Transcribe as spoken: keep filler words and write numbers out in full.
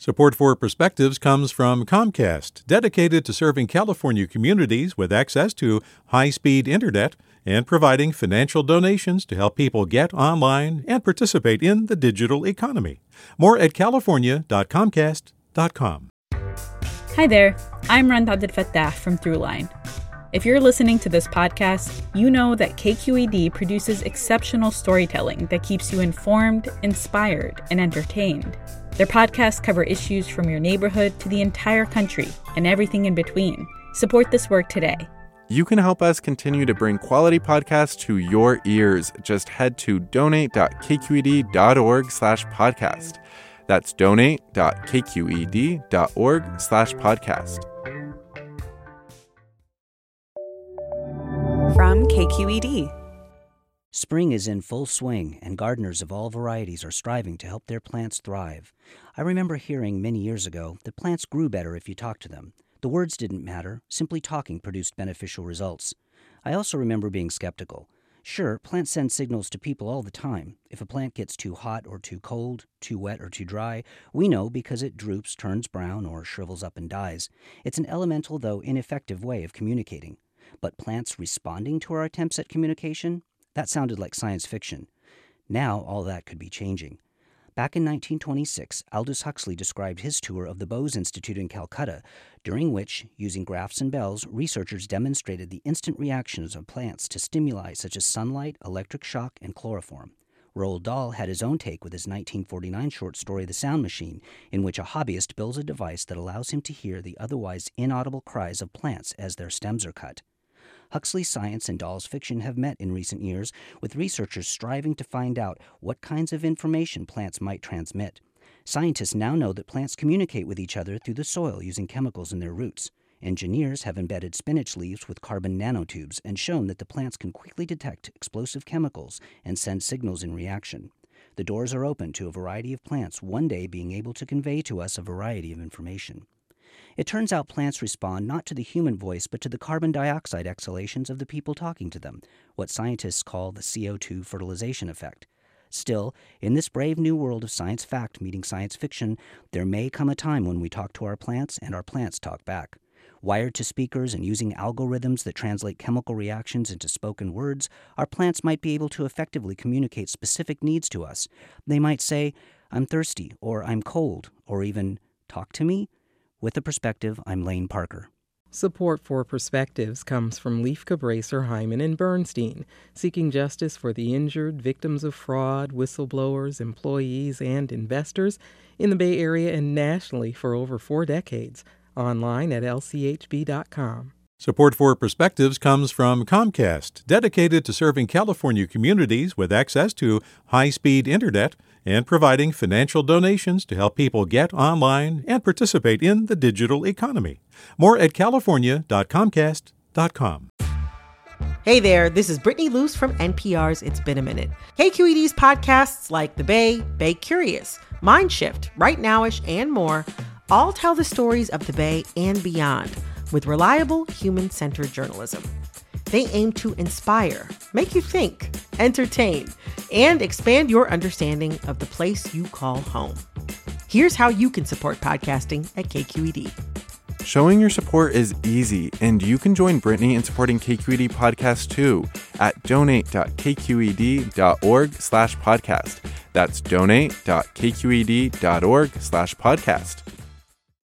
Support for Perspectives comes from Comcast, dedicated to serving California communities with access to high-speed internet and providing financial donations to help people get online and participate in the digital economy. More at california dot comcast dot com. Hi there, I'm Randa Abdel-Fattah from Throughline. If you're listening to this podcast, you know that K Q E D produces exceptional storytelling that keeps you informed, inspired, and entertained. Their podcasts cover issues from your neighborhood to the entire country and everything in between. Support this work today. You can help us continue to bring quality podcasts to your ears. Just head to donate dot k q e d dot org slash podcast. That's donate dot k q e d dot org slash podcast. From K Q E D. Spring is in full swing, and gardeners of all varieties are striving to help their plants thrive. I remember hearing many years ago that plants grew better if you talked to them. The words didn't matter. Simply talking produced beneficial results. I also remember being skeptical. Sure, plants send signals to people all the time. If a plant gets too hot or too cold, too wet or too dry, we know because it droops, turns brown, or shrivels up and dies. It's an elemental, though ineffective, way of communicating. But plants responding to our attempts at communication? That sounded like science fiction. Now all that could be changing. Back in nineteen twenty-six, Aldous Huxley described his tour of the Bose Institute in Calcutta, during which, using graphs and bells, researchers demonstrated the instant reactions of plants to stimuli such as sunlight, electric shock, and chloroform. Roald Dahl had his own take with his nineteen forty-nine short story The Sound Machine, in which a hobbyist builds a device that allows him to hear the otherwise inaudible cries of plants as their stems are cut. Huxley's science and Dahl's fiction have met in recent years, with researchers striving to find out what kinds of information plants might transmit. Scientists now know that plants communicate with each other through the soil using chemicals in their roots. Engineers have embedded spinach leaves with carbon nanotubes and shown that the plants can quickly detect explosive chemicals and send signals in reaction. The doors are open to a variety of plants one day being able to convey to us a variety of information. It turns out plants respond not to the human voice but to the carbon dioxide exhalations of the people talking to them, what scientists call the C O two fertilization effect. Still, in this brave new world of science fact meeting science fiction, there may come a time when we talk to our plants and our plants talk back. Wired to speakers and using algorithms that translate chemical reactions into spoken words, our plants might be able to effectively communicate specific needs to us. They might say, "I'm thirsty," or "I'm cold," or even, "Talk to me?" With a Perspective, I'm Lane Parker. Support for Perspectives comes from Leif Cabraser, Hyman, and Bernstein, seeking justice for the injured, victims of fraud, whistleblowers, employees, and investors in the Bay Area and nationally for over four decades. Online at l c h b dot com. Support for Perspectives comes from Comcast, dedicated to serving California communities with access to high-speed internet and providing financial donations to help people get online and participate in the digital economy. More at california dot comcast dot com. Hey there, this is Brittany Luce from N P R's It's Been a Minute. K Q E D's podcasts like The Bay, Bay Curious, Mindshift, Right Nowish, and more all tell the stories of the Bay and beyond with reliable, human-centered journalism. They aim to inspire, make you think, entertain, and expand your understanding of the place you call home. Here's how you can support podcasting at K Q E D. Showing your support is easy, and you can join Brittany in supporting K Q E D Podcast too at donate dot k q e d dot org slash podcast. That's donate dot k q e d dot org slash podcast.